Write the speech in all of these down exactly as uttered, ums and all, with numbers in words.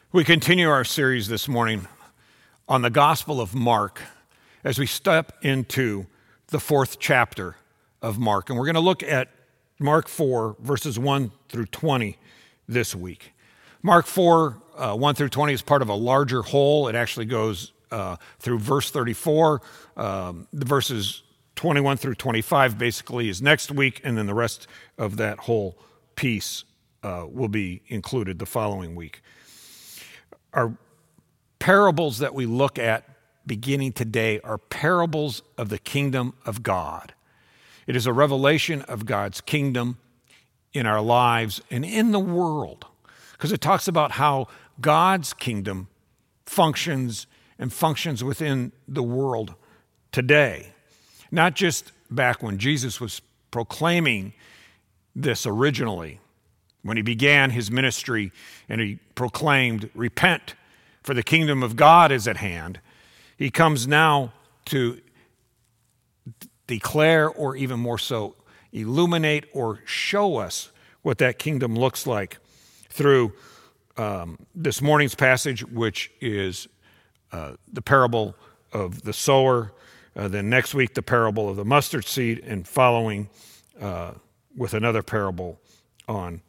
We continue our series this morning on the Gospel of Mark as we step into the fourth chapter of Mark. And we're going to look at Mark four, verses one through twenty this week. Mark four, uh, one through twenty is part of a larger whole. It actually goes uh, through verse thirty-four. Um, the verses twenty-one through twenty-five basically is next week, and then the rest of that whole piece uh, will be included the following week. Our parables that we look at beginning today are parables of the kingdom of God. It is a revelation of God's kingdom in our lives and in the world, because it talks about how God's kingdom functions and functions within the world today. Not just back when Jesus was proclaiming this originally, when he began his ministry and he proclaimed, "Repent, for the kingdom of God is at hand." He comes now to declare, or even more so, illuminate or show us what that kingdom looks like through um, this morning's passage, which is uh, the parable of the sower. Uh, then next week, the parable of the mustard seed, and following uh, with another parable on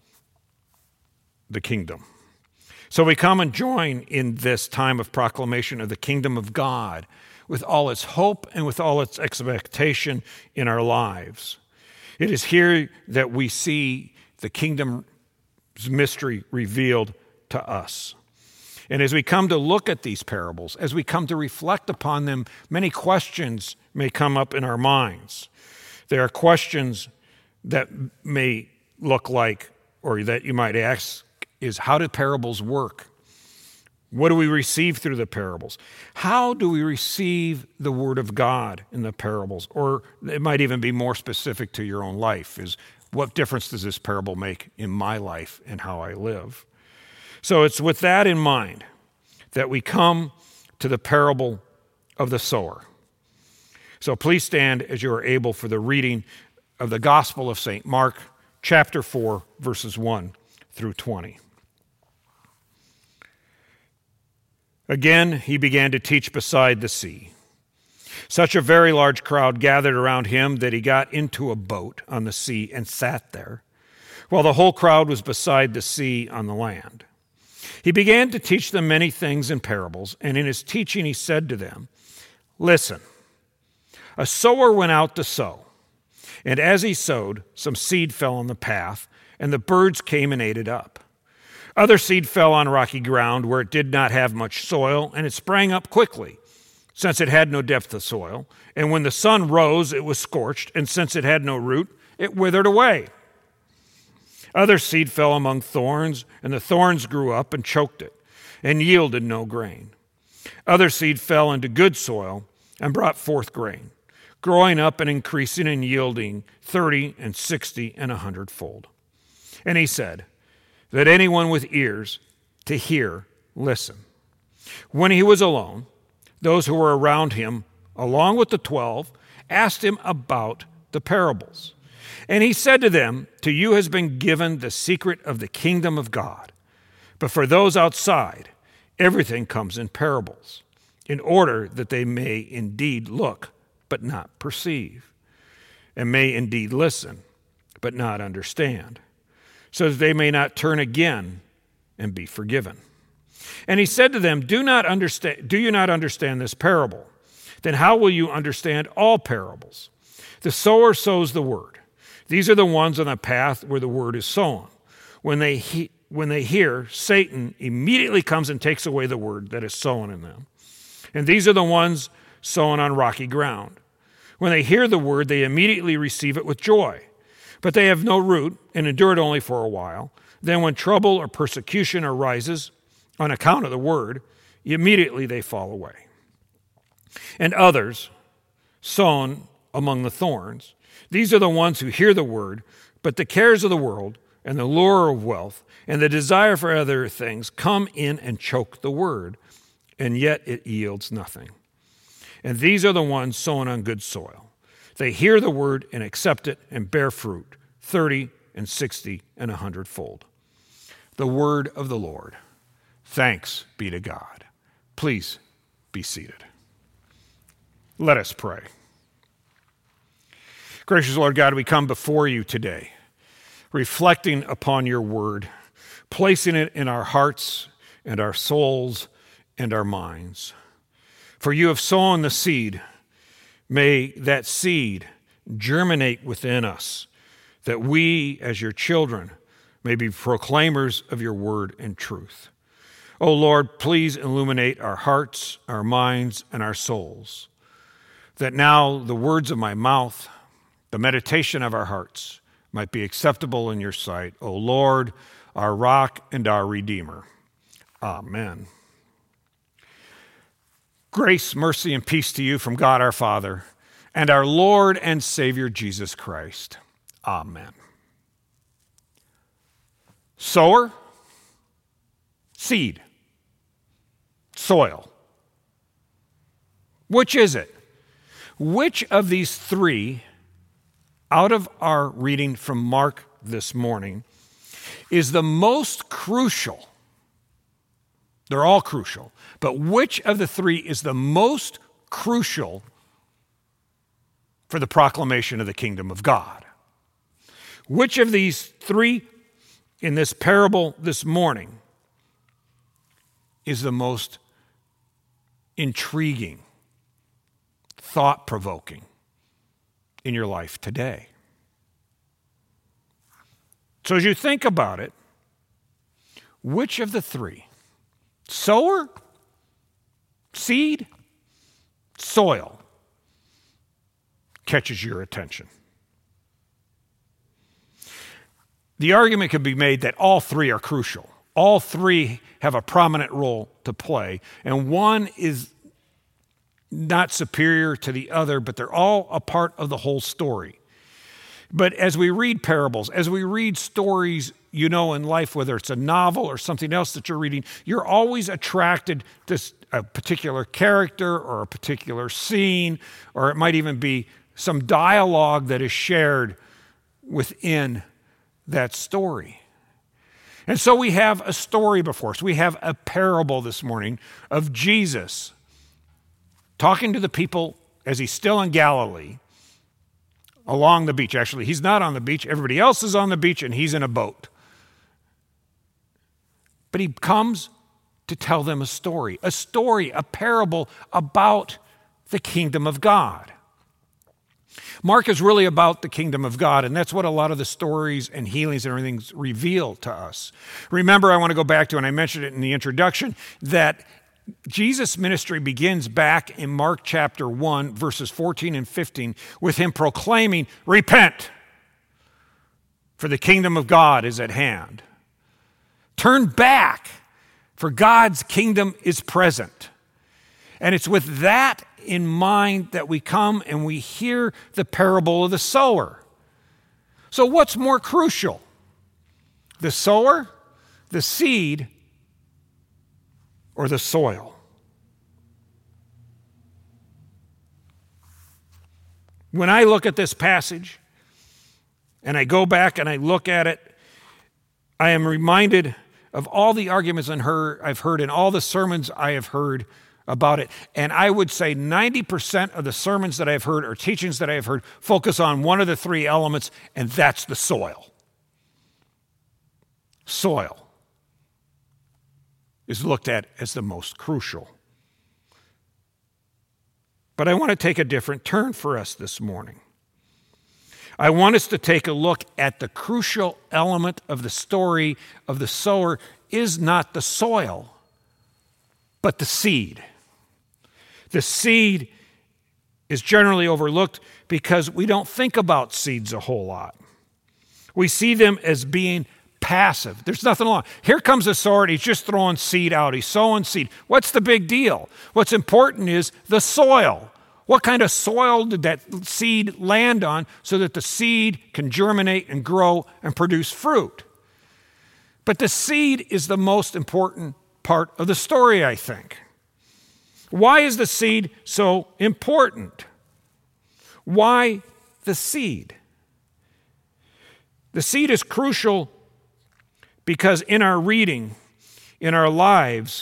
the kingdom. So we come and join in this time of proclamation of the kingdom of God with all its hope and with all its expectation in our lives. It is here that we see the kingdom's mystery revealed to us. And as we come to look at these parables, as we come to reflect upon them, many questions may come up in our minds. There are questions that may look like, or that you might ask, is how do parables work? What do we receive through the parables? How do we receive the word of God in the parables? Or it might even be more specific to your own life, is what difference does this parable make in my life and how I live? So it's with that in mind that we come to the parable of the sower. So please stand as you are able for the reading of the Gospel of Saint Mark, chapter four, verses one through twenty. Again, he began to teach beside the sea. Such a very large crowd gathered around him that he got into a boat on the sea and sat there, while the whole crowd was beside the sea on the land. He began to teach them many things in parables, and in his teaching he said to them, "Listen, a sower went out to sow, and as he sowed, some seed fell on the path, and the birds came and ate it up. Other seed fell on rocky ground where it did not have much soil, and it sprang up quickly, since it had no depth of soil. And when the sun rose, it was scorched, and since it had no root, it withered away. Other seed fell among thorns, and the thorns grew up and choked it, and yielded no grain. Other seed fell into good soil and brought forth grain, growing up and increasing and yielding thirty and sixty and a hundredfold." And he said, "Let anyone with ears to hear listen." When he was alone, those who were around him, along with the twelve, asked him about the parables. And he said to them, "To you has been given the secret of the kingdom of God. But for those outside, everything comes in parables, in order that they may indeed look, but not perceive, and may indeed listen, but not understand, so that they may not turn again and be forgiven." And he said to them, "Do not understand, do you not understand this parable? Then how will you understand all parables? The sower sows the word. These are the ones on the path where the word is sown. When they he, when they hear, Satan immediately comes and takes away the word that is sown in them. And these are the ones sown on rocky ground. When they hear the word, they immediately receive it with joy. But they have no root and endure it only for a while. Then when trouble or persecution arises on account of the word, immediately they fall away. And others, sown among the thorns, these are the ones who hear the word, but the cares of the world and the lure of wealth and the desire for other things come in and choke the word, and yet it yields nothing. And these are the ones sown on good soil. They hear the word and accept it and bear fruit, thirty and sixty and a hundredfold." The word of the Lord. Thanks be to God. Please be seated. Let us pray. Gracious Lord God, we come before you today, reflecting upon your word, placing it in our hearts and our souls and our minds. For you have sown the seed. May that seed germinate within us, that we, as your children, may be proclaimers of your word and truth. O Lord, please illuminate our hearts, our minds, and our souls, that now the words of my mouth, the meditation of our hearts, might be acceptable in your sight, O Lord, our rock and our redeemer. Amen. Grace, mercy, and peace to you from God our Father and our Lord and Savior Jesus Christ. Amen. Sower, seed, soil. Which is it? Which of these three, out of our reading from Mark this morning, is the most crucial? They're all crucial, but which of the three is the most crucial for the proclamation of the kingdom of God? Which of these three in this parable this morning is the most intriguing, thought-provoking in your life today? So as you think about it, which of the three, sower, seed, soil, catches your attention? The argument could be made that all three are crucial. All three have a prominent role to play, and one is not superior to the other, but they're all a part of the whole story. But as we read parables, as we read stories, you know, in life, whether it's a novel or something else that you're reading, you're always attracted to a particular character or a particular scene, or it might even be some dialogue that is shared within that story. And so we have a story before us. We have a parable this morning of Jesus talking to the people as he's still in Galilee, along the beach. Actually, he's not on the beach. Everybody else is on the beach, and he's in a boat. But he comes to tell them a story, a story, a parable about the kingdom of God. Mark is really about the kingdom of God, and that's what a lot of the stories and healings and everything reveal to us. Remember, I want to go back to, and I mentioned it in the introduction, that Jesus' ministry begins back in Mark chapter one, verses fourteen and fifteen, with him proclaiming, "Repent, for the kingdom of God is at hand. Turn back, for God's kingdom is present." And it's with that in mind that we come and we hear the parable of the sower. So what's more crucial? The sower, the seed, or the soil? When I look at this passage and I go back and I look at it, I am reminded of all the arguments I've heard and all the sermons I have heard about it. And I would say ninety percent of the sermons that I've heard or teachings that I've heard focus on one of the three elements, and that's the soil. Soil is looked at as the most crucial. But I want to take a different turn for us this morning. I want us to take a look at the crucial element of the story of the sower is not the soil, but the seed. The seed is generally overlooked because we don't think about seeds a whole lot. We see them as being passive. There's nothing wrong. Here comes a sower, he's just throwing seed out. He's sowing seed. What's the big deal? What's important is the soil. What kind of soil did that seed land on so that the seed can germinate and grow and produce fruit? But the seed is the most important part of the story, I think. Why is the seed so important? Why the seed? The seed is crucial because in our reading, in our lives,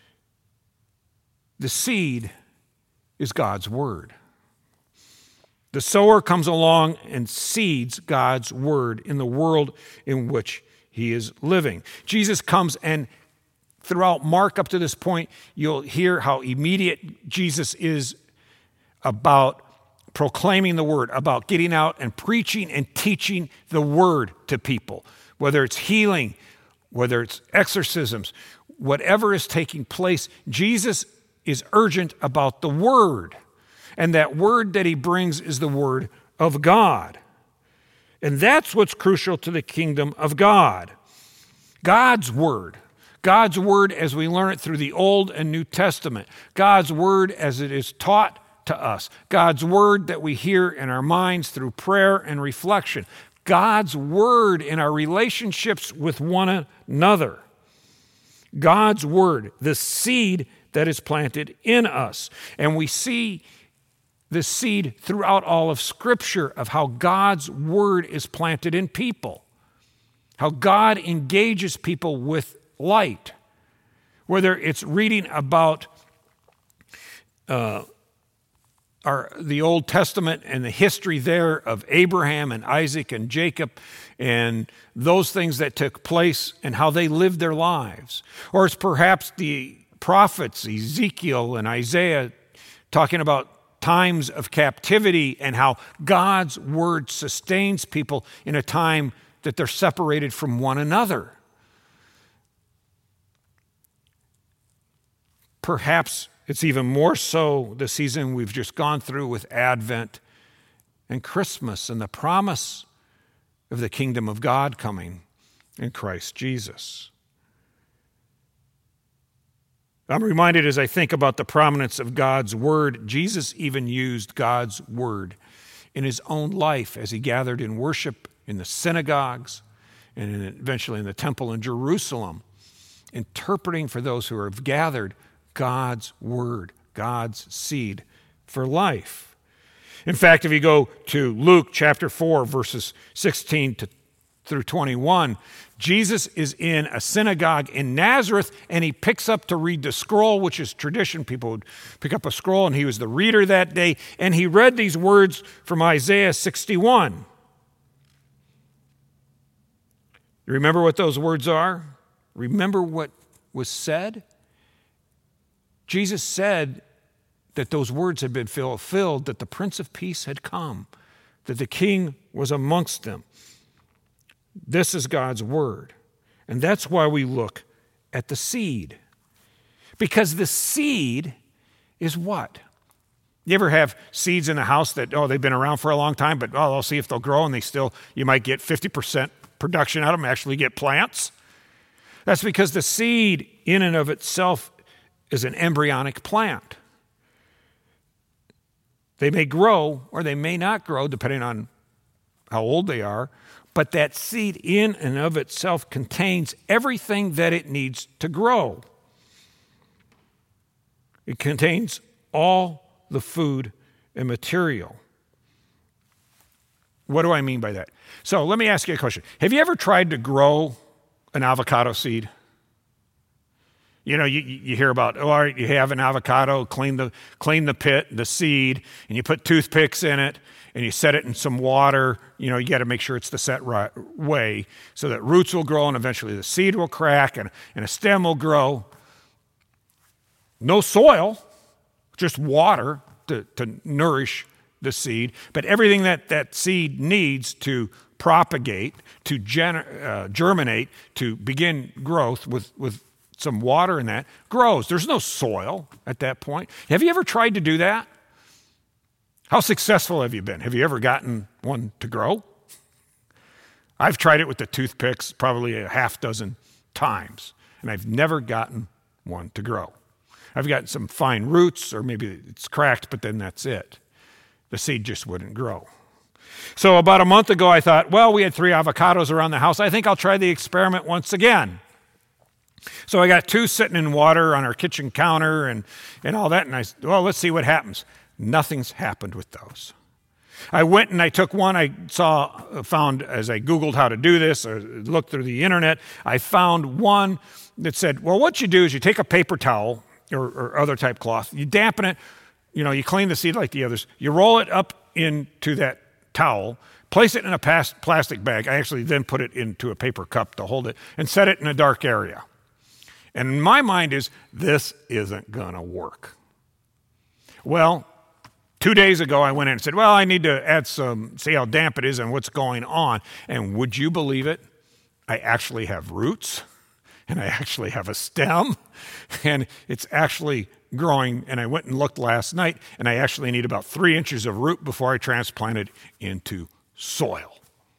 the seed is God's word. The sower comes along and seeds God's word in the world in which he is living. Jesus comes, and throughout Mark up to this point, you'll hear how immediate Jesus is about proclaiming the word, about getting out and preaching and teaching the word to people, whether it's healing, whether it's exorcisms, whatever is taking place. Jesus is urgent about the word, and that word that he brings is the word of God. And that's what's crucial to the kingdom of God. God's word. God's word as we learn it through the Old and New Testament. God's word as it is taught to us. God's word that we hear in our minds through prayer and reflection. God's word in our relationships with one another. God's word, the seed that is planted in us. And we see the seed throughout all of Scripture of how God's word is planted in people. How God engages people with light. Whether it's reading about uh, our, the Old Testament and the history there of Abraham and Isaac and Jacob and those things that took place and how they lived their lives. Or it's perhaps the prophets, Ezekiel and Isaiah, talking about times of captivity and how God's word sustains people in a time that they're separated from one another. Perhaps it's even more so the season we've just gone through with Advent and Christmas and the promise of the kingdom of God coming in Christ Jesus. I'm reminded as I think about the prominence of God's word, Jesus even used God's word in his own life as he gathered in worship in the synagogues and in, eventually in the temple in Jerusalem, interpreting for those who have gathered God's word, God's seed for life. In fact, if you go to Luke chapter four, verses sixteen to through twenty-one, Jesus is in a synagogue in Nazareth, and he picks up to read the scroll, which is tradition. People would pick up a scroll, and he was the reader that day, and he read these words from Isaiah sixty-one. You remember what those words are? Remember what was said? Jesus said that those words had been fulfilled, that the Prince of Peace had come, that the King was amongst them. This is God's word. And that's why we look at the seed. Because the seed is what? You ever have seeds in the house that, oh, they've been around for a long time, but, oh, I'll see if they'll grow, and they still, you might get fifty percent production out of them, actually get plants? That's because the seed in and of itself is an embryonic plant. They may grow or they may not grow, depending on how old they are, but that seed in and of itself contains everything that it needs to grow. It contains all the food and material. What do I mean by that? So let me ask you a question. Have you ever tried to grow an avocado seed? You know, you, you hear about, oh, all right, you have an avocado, clean the clean the pit, the seed, and you put toothpicks in it, and you set it in some water. You know, you got to make sure it's the set right way so that roots will grow, and eventually the seed will crack, and, and a stem will grow. No soil, just water to, to nourish the seed, but everything that that seed needs to propagate, to gener- uh, germinate, to begin growth with, with some water in that, grows. There's no soil at that point. Have you ever tried to do that? How successful have you been? Have you ever gotten one to grow? I've tried it with the toothpicks probably a half dozen times, and I've never gotten one to grow. I've gotten some fine roots, or maybe it's cracked, but then that's it. The seed just wouldn't grow. So about a month ago, I thought, well, we had three avocados around the house. I think I'll try the experiment once again. So I got two sitting in water on our kitchen counter and, and all that, and I said, well, let's see what happens. Nothing's happened with those. I went and I took one I saw, found as I Googled how to do this, or looked through the internet, I found one that said, well, what you do is you take a paper towel or, or other type cloth, you dampen it, you know, you clean the seed like the others, you roll it up into that towel, place it in a plastic bag. I actually then put it into a paper cup to hold it and set it in a dark area. And my mind is, this isn't going to work. Well, two days ago, I went in and said, well, I need to add some, see how damp it is and what's going on. And would you believe it? I actually have roots, and I actually have a stem, and it's actually growing. And I went and looked last night, and I actually need about three inches of root before I transplant it into soil.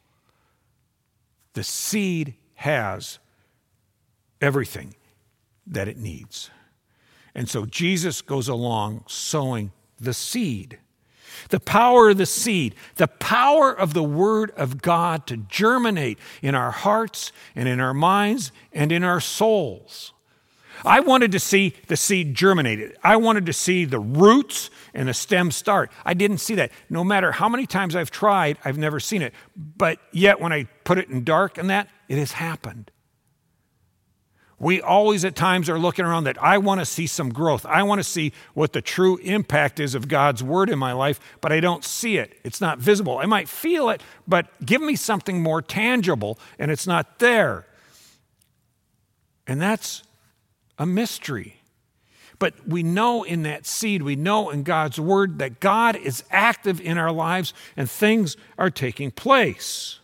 The seed has everything that it needs. And so Jesus goes along sowing the seed. The power of the seed, the power of the Word of God to germinate in our hearts and in our minds and in our souls. I wanted to see the seed germinated. I wanted to see the roots and the stem start. I didn't see that. No matter how many times I've tried, I've never seen it. But yet when I put it in dark and that, it has happened. We always at times are looking around that I want to see some growth. I want to see what the true impact is of God's Word in my life, but I don't see it. It's not visible. I might feel it, but give me something more tangible, and it's not there. And that's a mystery. But we know in that seed, we know in God's Word that God is active in our lives and things are taking place.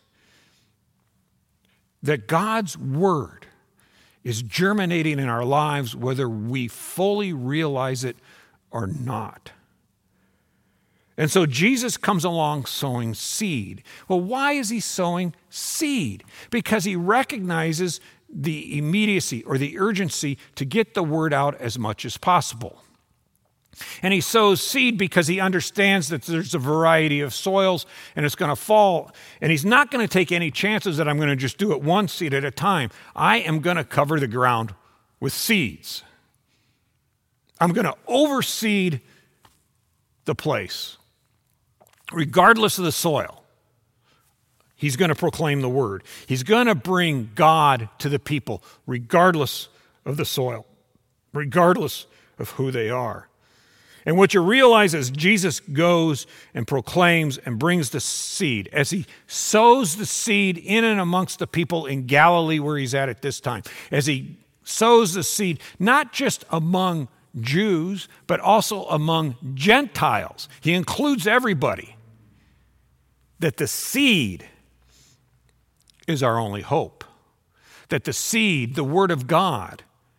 That God's Word is germinating in our lives whether we fully realize it or not. And so Jesus comes along sowing seed. Well, why is he sowing seed? Because he recognizes the immediacy or the urgency to get the word out as much as possible. And he sows seed because he understands that there's a variety of soils and it's going to fall. And he's not going to take any chances that I'm going to just do it one seed at a time. I am going to cover the ground with seeds. I'm going to overseed the place, regardless of the soil. He's going to proclaim the word. He's going to bring God to the people, regardless of the soil, regardless of who they are. And what you realize as Jesus goes and proclaims and brings the seed, as he sows the seed in and amongst the people in Galilee where he's at at this time, as he sows the seed not just among Jews, but also among Gentiles. He includes everybody. That the seed is our only hope. That the seed, the Word of God,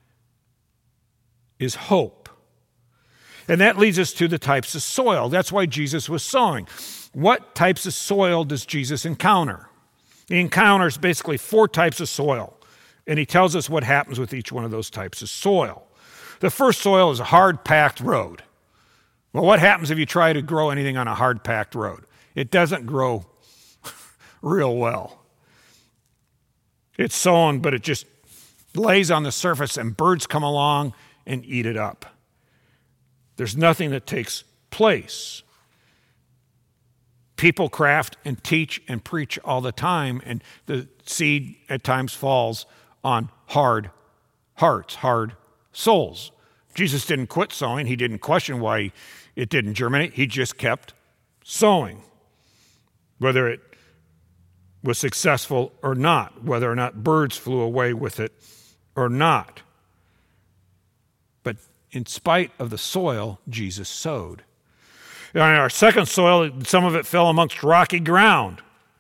is hope. And that leads us to the types of soil. That's why Jesus was sowing. What types of soil does Jesus encounter? He encounters basically four types of soil. And he tells us what happens with each one of those types of soil. The first soil is a hard-packed road. Well, what happens if you try to grow anything on a hard-packed road? It doesn't grow real well. It's sown, but it just lays on the surface and birds come along and eat it up. There's nothing that takes place. People craft and teach and preach all the time, and the seed at times falls on hard hearts, hard souls. Jesus didn't quit sowing. He didn't question why it didn't germinate. He just kept sowing, whether it was successful or not, whether or not birds flew away with it or not. But in spite of the soil, Jesus sowed. And our second soil, some of it fell amongst rocky ground.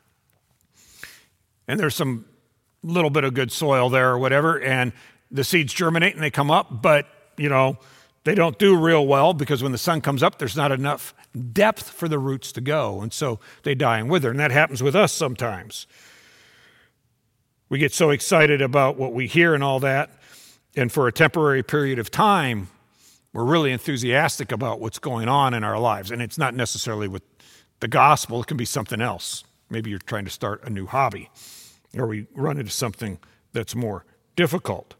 And there's some little bit of good soil there or whatever, and the seeds germinate and they come up, but, you know, they don't do real well because when the sun comes up, there's not enough depth for the roots to go, and so they die and wither. And that happens with us sometimes. We get so excited about what we hear and all that, and for a temporary period of time, we're really enthusiastic about what's going on in our lives. And it's not necessarily with the gospel. It can be something else. Maybe you're trying to start a new hobby, or we run into something that's more difficult.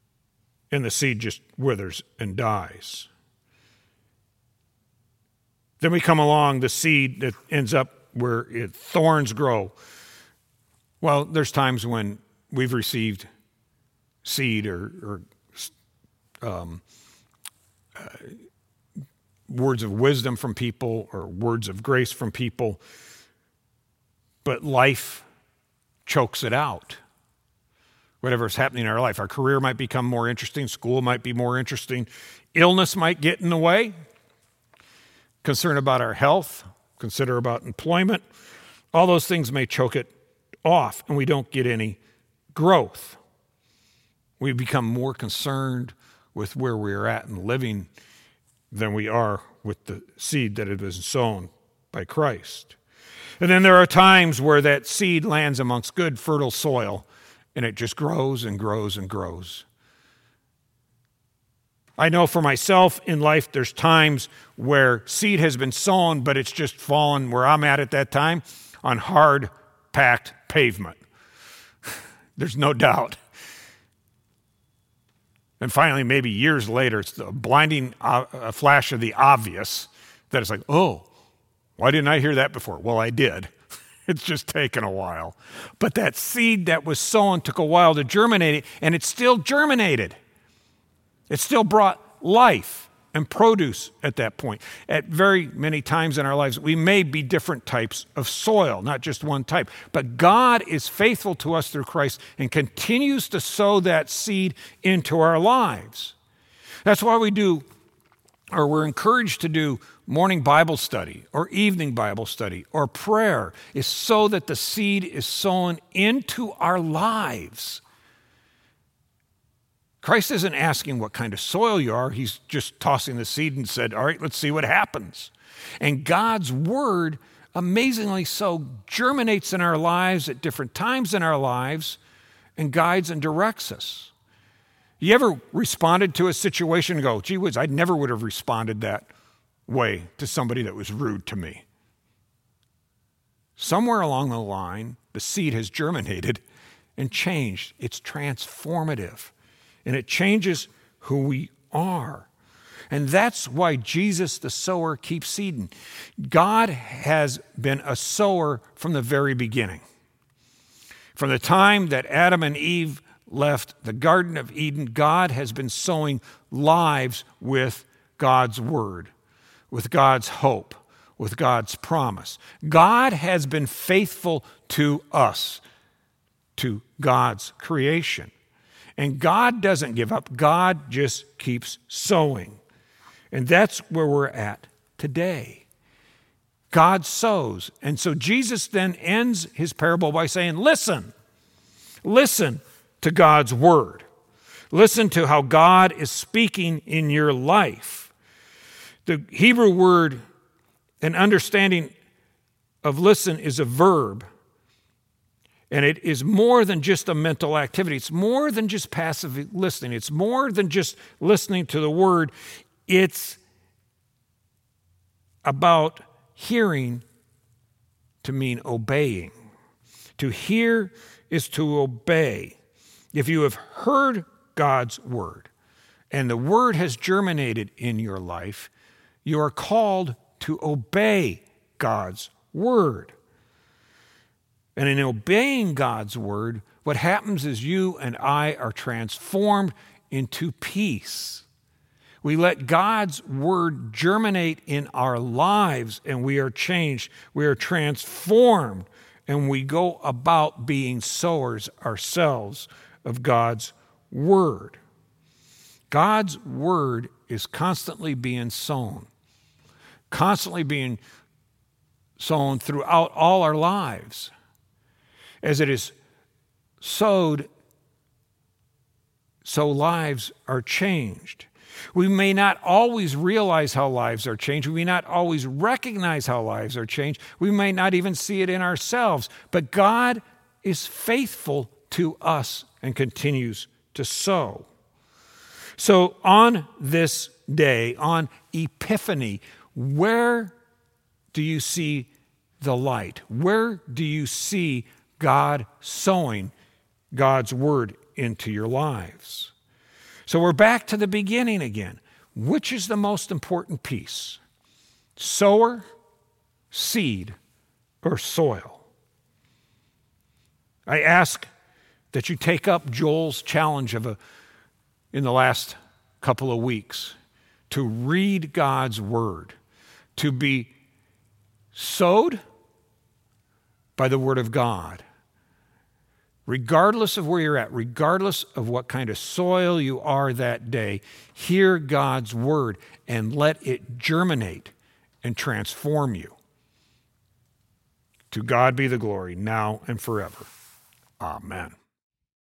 And the seed just withers and dies. Then we come along the seed that ends up where it, thorns grow. Well, there's times when we've received seed or, or um, uh, words of wisdom from people or words of grace from people, but life chokes it out. Whatever's happening in our life. Our career might become more interesting. School might be more interesting. Illness might get in the way. Concern about our health. Consider about employment. All those things may choke it off, and we don't get any growth. We become more concerned with where we are at and living than we are with the seed that had been sown by Christ. And then there are times where that seed lands amongst good, fertile soil, and it just grows and grows and grows. I know for myself in life, there's times where seed has been sown, but it's just fallen where I'm at at that time on hard, packed pavement. There's no doubt. And finally, maybe years later, it's the blinding uh, flash of the obvious that it's like, oh, why didn't I hear that before? Well, I did. It's just taken a while. But that seed that was sown took a while to germinate, and it still germinated. It still brought life and produce at that point. At very many times in our lives, we may be different types of soil, not just one type. But God is faithful to us through Christ and continues to sow that seed into our lives. That's why we do, or we're encouraged to do, morning Bible study or evening Bible study or prayer, is so that the seed is sown into our lives. Christ isn't asking what kind of soil you are. He's just tossing the seed and said, all right, let's see what happens. And God's word, amazingly so, germinates in our lives at different times in our lives and guides and directs us. You ever responded to a situation and go, gee whiz, I never would have responded that way to somebody that was rude to me? Somewhere along the line, the seed has germinated and changed. It's transformative. And it changes who we are. And that's why Jesus, the sower, keeps seeding. God has been a sower from the very beginning. From the time that Adam and Eve left the Garden of Eden, God has been sowing lives with God's word, with God's hope, with God's promise. God has been faithful to us, to God's creation. And God doesn't give up. God just keeps sowing. And that's where we're at today. God sows. And so Jesus then ends his parable by saying, listen, listen to God's word. Listen to how God is speaking in your life. The Hebrew word and understanding of listen is a verb. And it is more than just a mental activity. It's more than just passive listening. It's more than just listening to the word. It's about hearing to mean obeying. To hear is to obey. If you have heard God's word and the word has germinated in your life, you are called to obey God's word. And in obeying God's word, what happens is you and I are transformed into peace. We let God's word germinate in our lives, and we are changed. We are transformed, and we go about being sowers ourselves of God's word. God's word is constantly being sown, constantly being sown throughout all our lives. As it is sowed, so lives are changed. We may not always realize how lives are changed. We may not always recognize how lives are changed. We may not even see it in ourselves. But God is faithful to us and continues to sow. So on this day, on Epiphany, where do you see the light? Where do you see God sowing God's word into your lives? So we're back to the beginning again. Which is the most important piece? sower, seed, or soil. I ask that you take up Joel's challenge of a, in the last couple of weeks to read God's word, to be sowed by the word of God. Regardless of where you're at, regardless of what kind of soil you are that day, hear God's word and let it germinate and transform you. To God be the glory, now and forever. Amen.